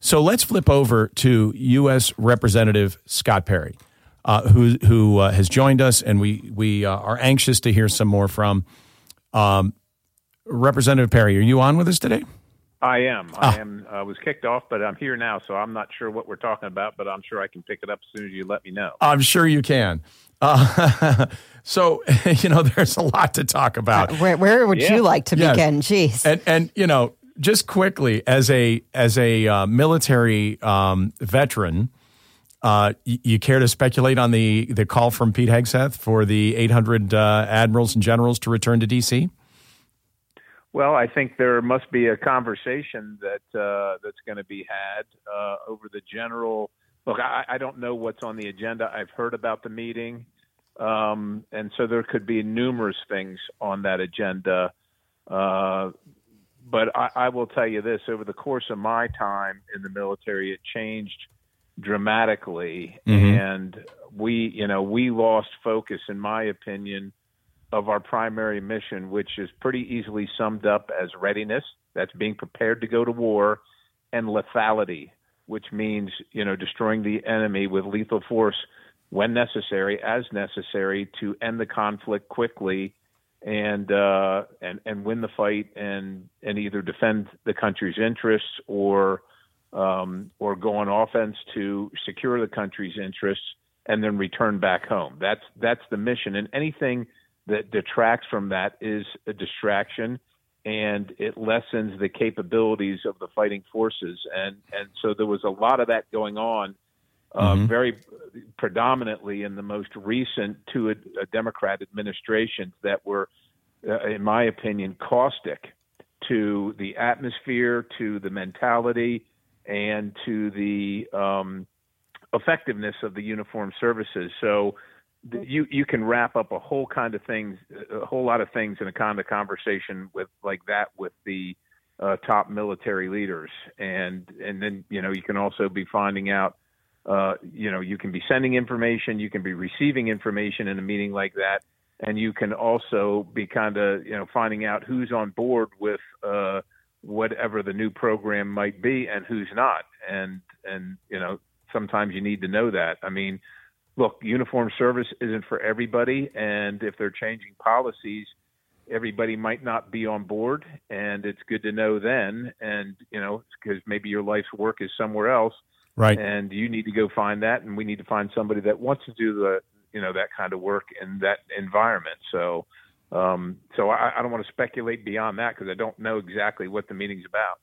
So let's flip over to U.S. Representative Scott Perry, who has joined us, and we are anxious to hear some more from Representative Perry. Are you on with us today? I am. I was kicked off, but I'm here now, so I'm not sure what we're talking about, but I'm sure I can pick it up as soon as you let me know. I'm sure you can. So, there's a lot to talk about. Where would you like to begin? Jeez. And just quickly, as a military veteran, you care to speculate on the call from Pete Hegseth for the 800 admirals and generals to return to D.C.? Well, I think there must be a conversation that's going to be had over the general. Look, I don't know what's on the agenda. I've heard about the meeting, and so there could be numerous things on that agenda. But I will tell you this: over the course of my time in the military, it changed dramatically, and we lost focus, in my opinion, of our primary mission, which is pretty easily summed up as readiness. That's being prepared to go to war, and lethality, which means, destroying the enemy with lethal force when necessary, as necessary, to end the conflict quickly and win the fight and either defend the country's interests or go on offense to secure the country's interests and then return back home. That's the mission, and anything that detracts from that is a distraction, and it lessens the capabilities of the fighting forces. And so there was a lot of that going on, very predominantly in the most recent two Democrat administrations that were, in my opinion, caustic to the atmosphere, to the mentality, and to the effectiveness of the uniformed services. So you can wrap up a whole lot of things in a kind of conversation with the top military leaders, and then you can also be finding out, you can be sending information, you can be receiving information in a meeting like that, and you can also be finding out who's on board with whatever the new program might be and who's not, and sometimes you need to know that. I mean, look, uniform service isn't for everybody, and if they're changing policies, everybody might not be on board, and it's good to know then, and, because maybe your life's work is somewhere else, right? And you need to go find that, and we need to find somebody that wants to do that kind of work in that environment. So I don't want to speculate beyond that because I don't know exactly what the meeting's about.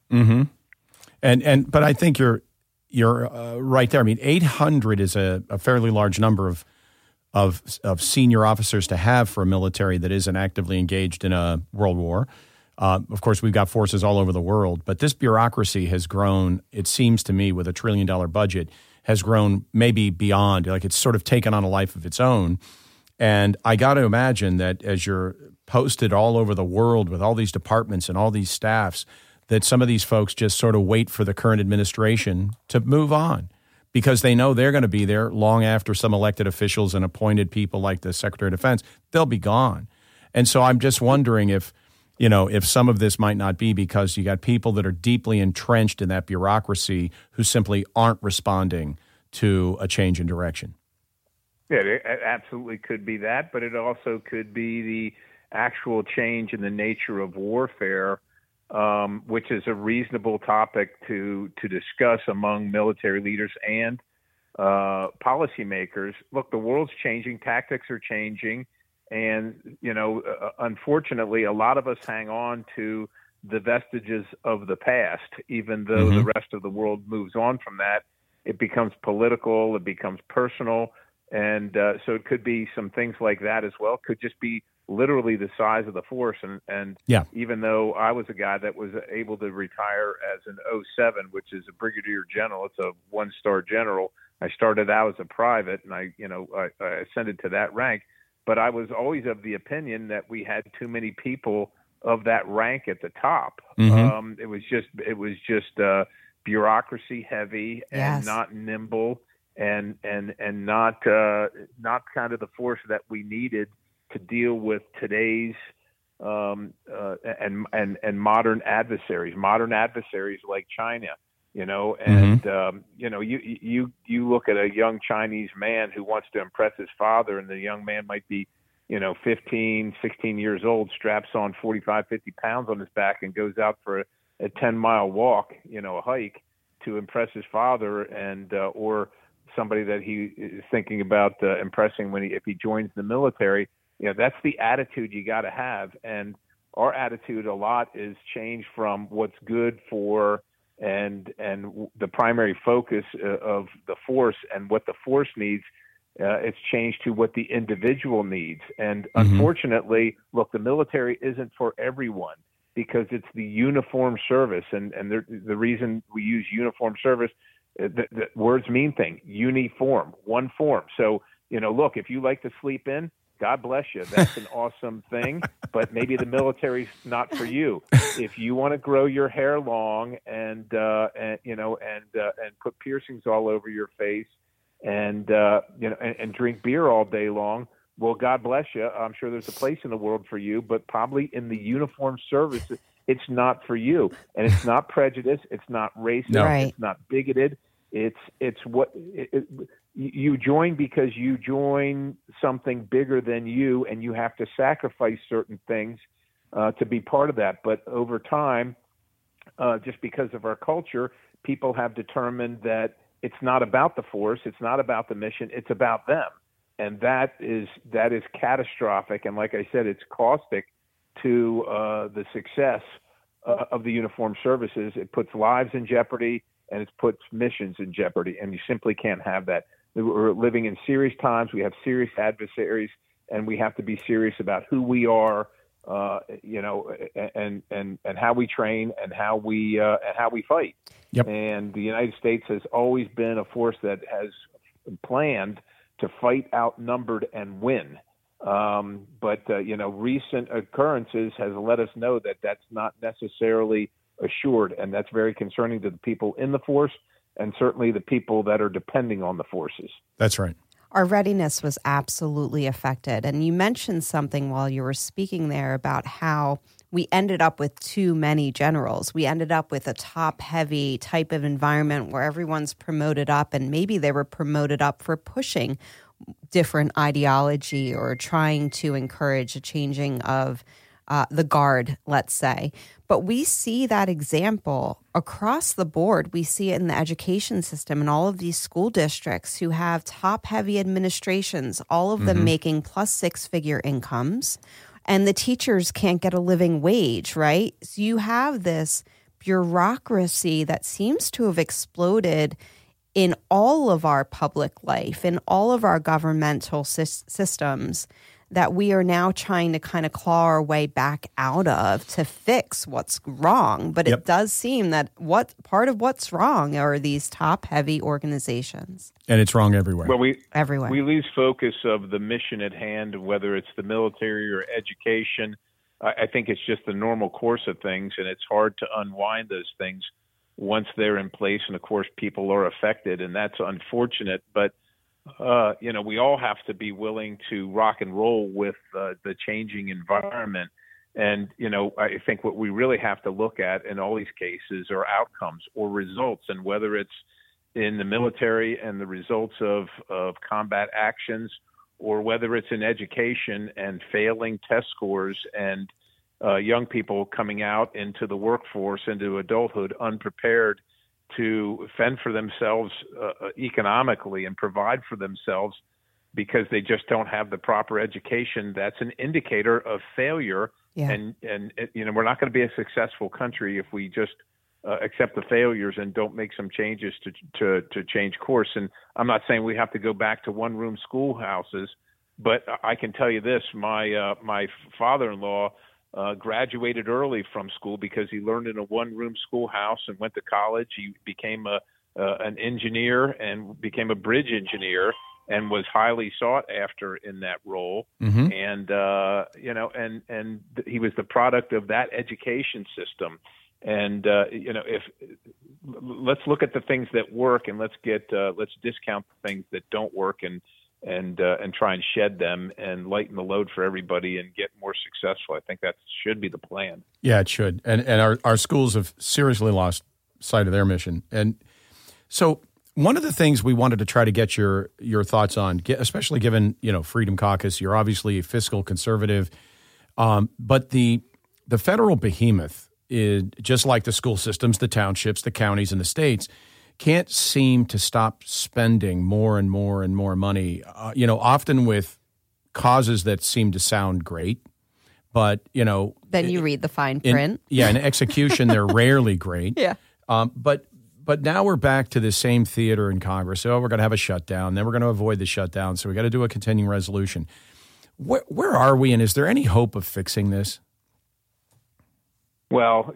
But I think you're right there. I mean, 800 is a fairly large number of senior officers to have for a military that isn't actively engaged in a world war. Of course, we've got forces all over the world, but this bureaucracy has grown, it seems to me, with $1 trillion budget, has grown maybe beyond, like it's sort of taken on a life of its own. And I got to imagine that as you're posted all over the world with all these departments and all these staffs, that some of these folks just sort of wait for the current administration to move on because they know they're going to be there long after some elected officials and appointed people like the Secretary of Defense, they'll be gone. And so I'm just wondering if some of this might not be because you got people that are deeply entrenched in that bureaucracy who simply aren't responding to a change in direction. Yeah, it absolutely could be that, but it also could be the actual change in the nature of warfare, which is a reasonable topic to discuss among military leaders and policymakers. Look, the world's changing, tactics are changing, and unfortunately, a lot of us hang on to the vestiges of the past, even though the rest of the world moves on from that. It becomes political, it becomes personal, and so it could be some things like that as well. It could just be literally the size of the force. And even though I was a guy that was able to retire as an 07, which is a brigadier general, it's a 1-star general. I started out as a private, and I ascended to that rank. But I was always of the opinion that we had too many people of that rank at the top. It was just bureaucracy heavy and not nimble and not kind of the force that we needed to deal with today's and modern adversaries like China, and you look at a young Chinese man who wants to impress his father, and the young man might be 15, 16 years old, straps on 45, 50 pounds on his back and goes out for a 10-mile walk, a hike to impress his father, and or somebody that he is thinking about impressing if he joins the military. That's the attitude you got to have. And our attitude a lot is changed from what's good for and the primary focus of the force and what the force needs. It's changed to what the individual needs. And unfortunately, look, the military isn't for everyone because it's the uniformed service. And the reason we use uniformed service, the words mean things. Uniform, one form. So, look, if you like to sleep in, God bless you. That's an awesome thing, but maybe the military's not for you. If you want to grow your hair long and put piercings all over your face and drink beer all day long, well, God bless you. I'm sure there's a place in the world for you, but probably in the uniformed service, it's not for you. And it's not prejudice. It's not racist. No. Right. It's not bigoted. You join because you join something bigger than you, and you have to sacrifice certain things to be part of that. But over time, just because of our culture, people have determined that it's not about the force, it's not about the mission, it's about them. And that is catastrophic. And like I said, it's caustic to the success of the uniformed services. It puts lives in jeopardy, and it puts missions in jeopardy, and you simply can't have that. We're living in serious times. We have serious adversaries, and we have to be serious about who we are, and how we train and how we fight. Yep. And the United States has always been a force that has planned to fight outnumbered and win. But recent occurrences has let us know that that's not necessarily assured, and that's very concerning to the people in the force and certainly the people that are depending on the forces. That's right. Our readiness was absolutely affected. And you mentioned something while you were speaking there about how we ended up with too many generals. We ended up with a top-heavy type of environment where everyone's promoted up, and maybe they were promoted up for pushing different ideology or trying to encourage a changing of the guard, let's say. But we see that example across the board. We see it in the education system in all of these school districts who have top-heavy administrations, all of them making plus six-figure incomes, and the teachers can't get a living wage, right? So you have this bureaucracy that seems to have exploded in all of our public life, in all of our governmental systems, that we are now trying to kind of claw our way back out of to fix what's wrong. But It does seem that part of what's wrong are these top-heavy organizations. And it's wrong everywhere. Well, everywhere. We lose focus of the mission at hand, whether it's the military or education. I think it's just the normal course of things, and it's hard to unwind those things once they're in place. And, of course, people are affected, and that's unfortunate. But we all have to be willing to rock and roll with the changing environment. And, I think what we really have to look at in all these cases are outcomes or results, and whether it's in the military and the results of combat actions, or whether it's in education and failing test scores and young people coming out into the workforce, into adulthood, unprepared to fend for themselves economically and provide for themselves because they just don't have the proper education. That's an indicator of failure. Yeah. And we're not going to be a successful country if we just accept the failures and don't make some changes to change course. And I'm not saying we have to go back to one-room schoolhouses, but I can tell you this: my father-in-law graduated early from school because he learned in a one-room schoolhouse and went to college. He became an engineer and became a bridge engineer and was highly sought after in that role. Mm-hmm. And he was the product of that education system. And let's look at the things that work, and let's discount the things that don't work, and try and shed them and lighten the load for everybody and get more successful. I think that should be the plan. Yeah, it should. And our schools have seriously lost sight of their mission. And so one of the things we wanted to try to get your thoughts on, especially given, Freedom Caucus, you're obviously a fiscal conservative, but the federal behemoth, is just like the school systems, the townships, the counties, and the states, can't seem to stop spending more and more and more money, often with causes that seem to sound great, but, Then you read the fine print. In execution, they're rarely great. Yeah. But now we're back to the same theater in Congress. So we're going to have a shutdown. Then we're going to avoid the shutdown. So we got to do a continuing resolution. Where are we, and is there any hope of fixing this? Well,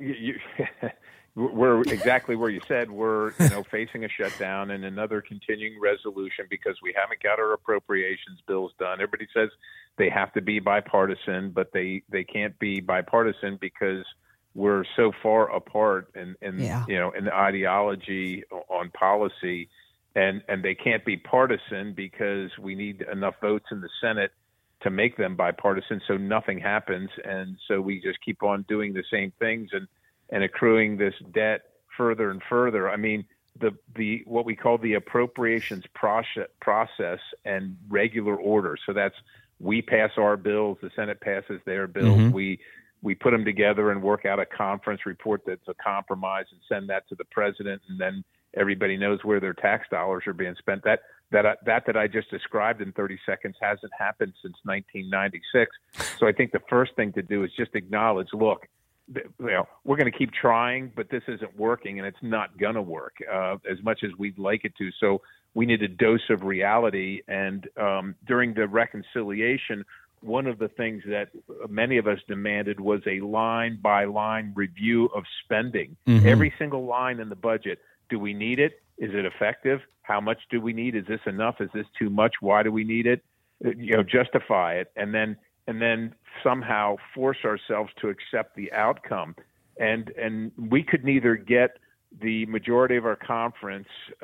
we're exactly where you said. We're facing a shutdown and another continuing resolution because we haven't got our appropriations bills done. Everybody says they have to be bipartisan, but they can't be bipartisan because we're so far apart in the ideology on policy, and they can't be partisan because we need enough votes in the Senate to make them bipartisan, so nothing happens, and so we just keep on doing the same things and accruing this debt further and further. I mean, the what we call the appropriations process and regular order. So that's we pass our bills, the Senate passes their bills, Mm-hmm. we put them together and work out a conference report that's a compromise and send that to the president, and then everybody knows where their tax dollars are being spent. That I just described in 30 seconds hasn't happened since 1996. So I think the first thing to do is just acknowledge, look, we're going to keep trying, but this isn't working, and it's not going to work as much as we'd like it to. So we need a dose of reality. And during the reconciliation, one of the things that many of us demanded was a line-by-line review of spending. Mm-hmm. Every single line in the budget. Do we need it? Is it effective? How much do we need? Is this enough? Is this too much? Why do we need it? Justify it, and then somehow force ourselves to accept the outcome. And we could neither get the majority of our conference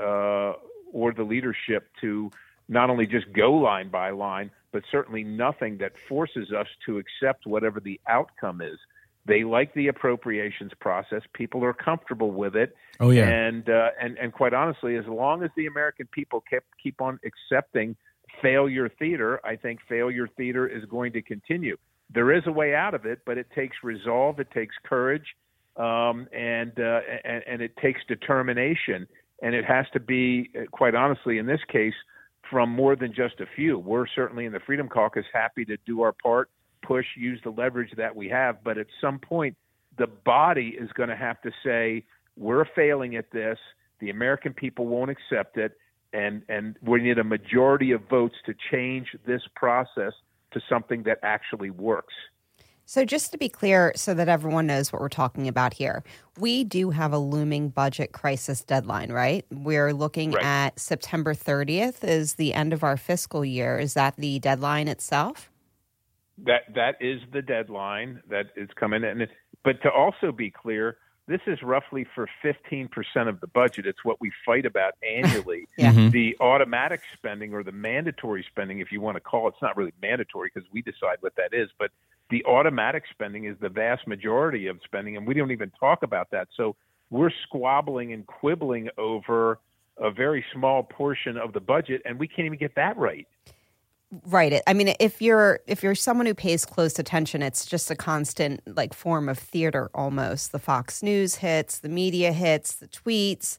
or the leadership to not only just go line by line, but certainly nothing that forces us to accept whatever the outcome is. They like the appropriations process. People are comfortable with it. Oh yeah. And quite honestly, as long as the American people keep on accepting failure theater, I think failure theater is going to continue. There is a way out of it, but it takes resolve, it takes courage, and it takes determination. And it has to be, quite honestly, in this case, from more than just a few. We're certainly in the Freedom Caucus happy to do our part, push, use the leverage that we have. But at some point, the body is going to have to say, we're failing at this. The American people won't accept it. And we need a majority of votes to change this process to something that actually works. So just to be clear, so that everyone knows what we're talking about here, we do have a looming budget crisis deadline, right? We're looking at September 30th is the end of our fiscal year. Is that the deadline itself? That is the deadline that is coming in. But to also be clear, this is roughly for 15% of the budget. It's what we fight about annually. Yeah. Mm-hmm. The automatic spending or the mandatory spending, if you want to call it, it's not really mandatory because we decide what that is, but the automatic spending is the vast majority of spending, and we don't even talk about that. So we're squabbling and quibbling over a very small portion of the budget, and we can't even get that right. Right. I mean, if you're someone who pays close attention, it's just a constant form of theater almost. The Fox News hits, the media hits, the tweets.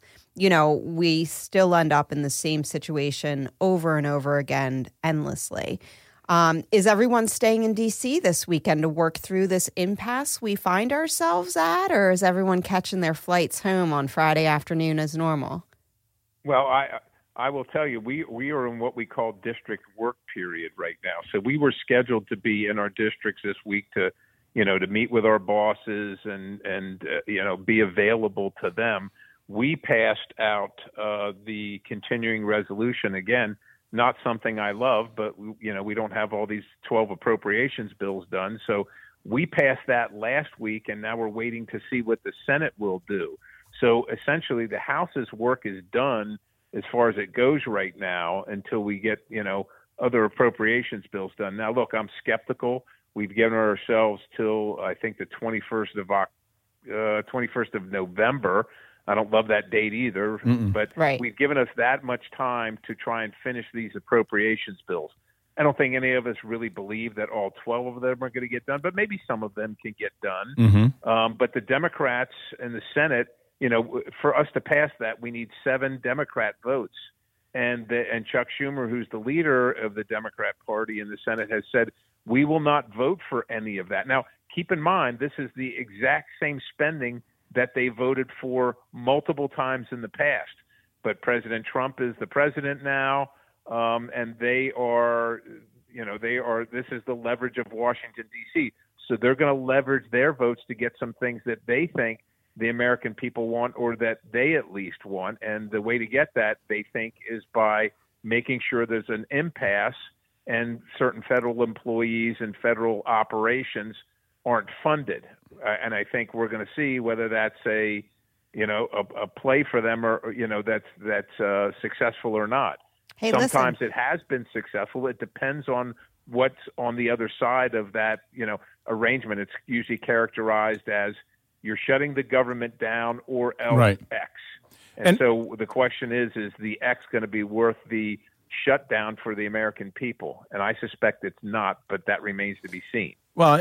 We still end up in the same situation over and over again, endlessly. Is everyone staying in D.C. this weekend to work through this impasse we find ourselves at, or is everyone catching their flights home on Friday afternoon as normal? Well, I will tell you, we are in what we call district work period right now. So we were scheduled to be in our districts this week to meet with our bosses and be available to them. We passed out the continuing resolution again. Not something I love, but we don't have all these 12 appropriations bills done. So we passed that last week, and now we're waiting to see what the Senate will do. So essentially, the House's work is done as far as it goes right now until we get other appropriations bills done. Now, look, I'm skeptical. We've given ourselves till I think the 21st of November. I don't love that date either, but we've given us that much time to try and finish these appropriations bills. I don't think any of us really believe that all 12 of them are going to get done, but maybe some of them can get done. But the Democrats in the Senate, for us to pass that, we need 7 Democrat votes. And Chuck Schumer, who's the leader of the Democrat Party in the Senate, has said, we will not vote for any of that. Now, keep in mind, this is the exact same spending that they voted for multiple times in the past. But President Trump is the president now. And they are, this is the leverage of Washington, D.C. So they're going to leverage their votes to get some things that they think the American people want, or that they at least want. And the way to get that, they think, is by making sure there's an impasse and certain federal employees and federal operations aren't funded. And I think we're going to see whether that's a play for them or that's successful or not. Hey, sometimes listen. It has been successful. It depends on what's on the other side of that, arrangement. It's usually characterized as you're shutting the government down or else X. And so the question is the X going to be worth the shutdown for the American people? And I suspect it's not, but that remains to be seen. Well,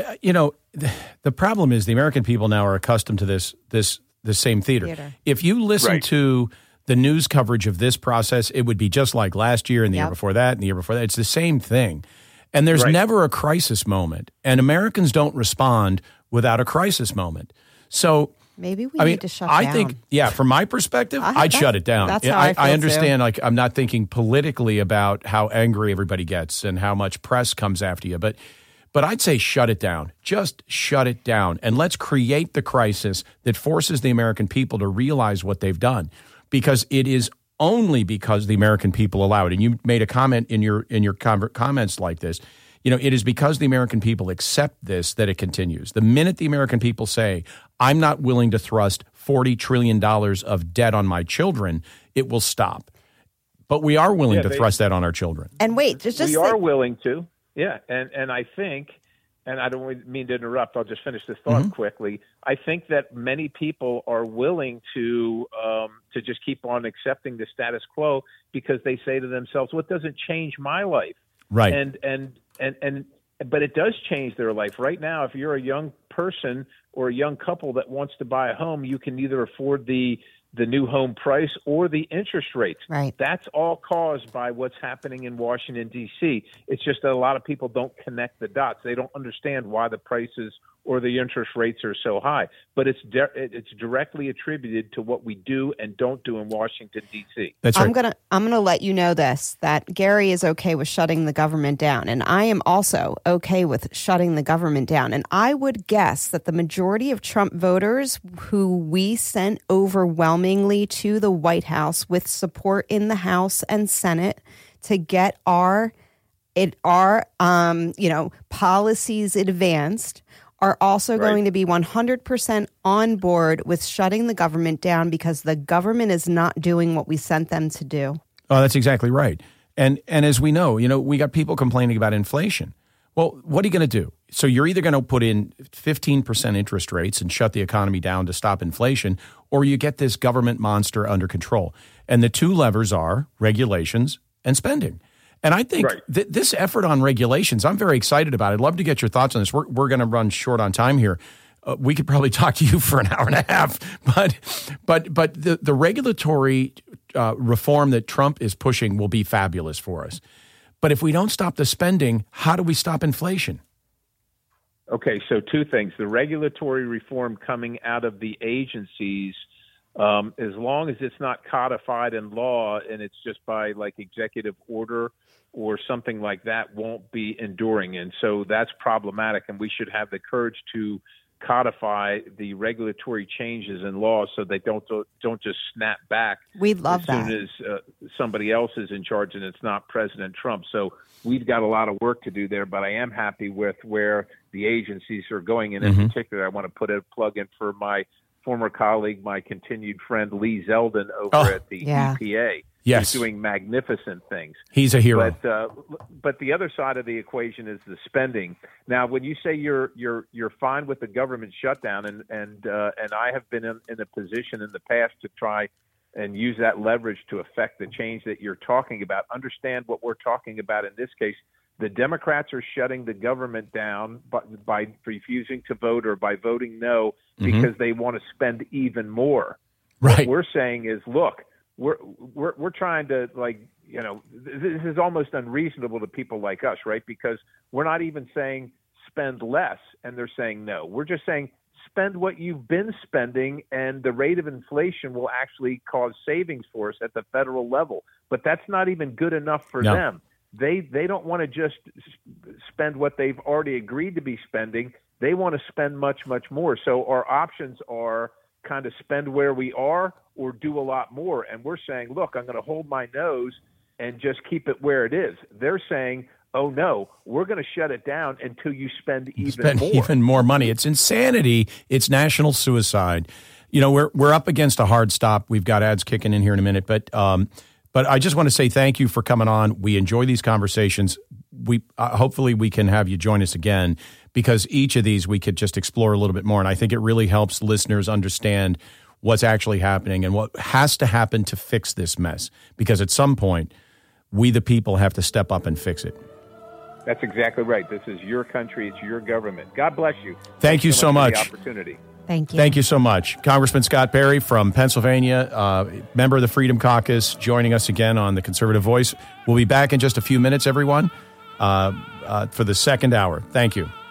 the problem is the American people now are accustomed to this same theater. If you listen to the news coverage of this process, it would be just like last year and the year before that and the year before that. It's the same thing. And there's never a crisis moment. And Americans don't respond without a crisis moment. So maybe we need to shut down. I think, from my perspective, I'd shut it down. That's how I feel understand, too. like, I'm not thinking politically about how angry everybody gets and how much press comes after you. But I'd say shut it down. Just shut it down. And let's create the crisis that forces the American people to realize what they've done. Because it is only because the American people allow it. And you made a comment in your comments like this. It is because the American people accept this that it continues. The minute the American people say, I'm not willing to thrust $40 trillion of debt on my children, it will stop. But we are willing to thrust that on our children. And wait, we are willing to. Yeah. And I think, and I don't mean to interrupt, I'll just finish this thought quickly. I think that many people are willing to just keep on accepting the status quo because they say to themselves, well, it doesn't change my life. Right. But it does change their life. Right now, if you're a young person or a young couple that wants to buy a home, you can either afford the new home price or the interest rates. Right. That's all caused by what's happening in Washington, D.C. It's just that a lot of people don't connect the dots. They don't understand why the prices or the interest rates are so high. But it's directly attributed to what we do and don't do in Washington, D.C. That's right. I'm gonna let you know this, that Gary is okay with shutting the government down. And I am also okay with shutting the government down. And I would guess that the majority of Trump voters who we sent overwhelmingly to the White House with support in the House and Senate to get our policies advanced are also going to be 100% on board with shutting the government down because the government is not doing what we sent them to do. Oh, that's exactly right. And as we know, we got people complaining about inflation. Well, what are you going to do? So you're either going to put in 15% interest rates and shut the economy down to stop inflation, or you get this government monster under control. And the two levers are regulations and spending. And I think this effort on regulations, I'm very excited about it. I'd love to get your thoughts on this. We're going to run short on time here. We could probably talk to you for an hour and a half. But the regulatory reform that Trump is pushing will be fabulous for us. But if we don't stop the spending, how do we stop inflation? Okay, so two things. The regulatory reform coming out of the agencies, as long as it's not codified in law and it's just by like executive order or something like that, won't be enduring. And so that's problematic, and we should have the courage to codify the regulatory changes in law so they don't just snap back. We'd love as soon as somebody else is in charge and it's not President Trump. So we've got a lot of work to do there, but I am happy with where the agencies are going. And in particular, I want to put a plug in for my former colleague, my continued friend, Lee Zeldin over at the EPA. Yes. He's doing magnificent things. He's a hero. But the other side of the equation is the spending. Now, when you say you're fine with the government shutdown, and I have been in a position in the past to try and use that leverage to affect the change that you're talking about, understand what we're talking about in this case. The Democrats are shutting the government down by refusing to vote or by voting no because they want to spend even more. Right. What we're saying is, look, we're trying to, this is almost unreasonable to people like us, right? Because we're not even saying spend less, and they're saying no. We're just saying spend what you've been spending, and the rate of inflation will actually cause savings for us at the federal level. But that's not even good enough for them. They don't want to just spend what they've already agreed to be spending. They want to spend much, much more. So our options are kind of spend where we are or do a lot more. And we're saying, look, I'm going to hold my nose and just keep it where it is. They're saying, oh, no, we're going to shut it down until you spend even more money. It's insanity. It's national suicide. We're up against a hard stop. We've got ads kicking in here in a minute. But I just want to say thank you for coming on. We enjoy these conversations. We hopefully we can have you join us again, because each of these we could just explore a little bit more. And I think it really helps listeners understand what's actually happening and what has to happen to fix this mess. Because at some point, we the people have to step up and fix it. That's exactly right. This is your country. It's your government. God bless you. Thank you so much. For the opportunity. Thank you. Thank you so much. Congressman Scott Perry from Pennsylvania, member of the Freedom Caucus, joining us again on The Conservative Voice. We'll be back in just a few minutes, everyone, for the second hour. Thank you.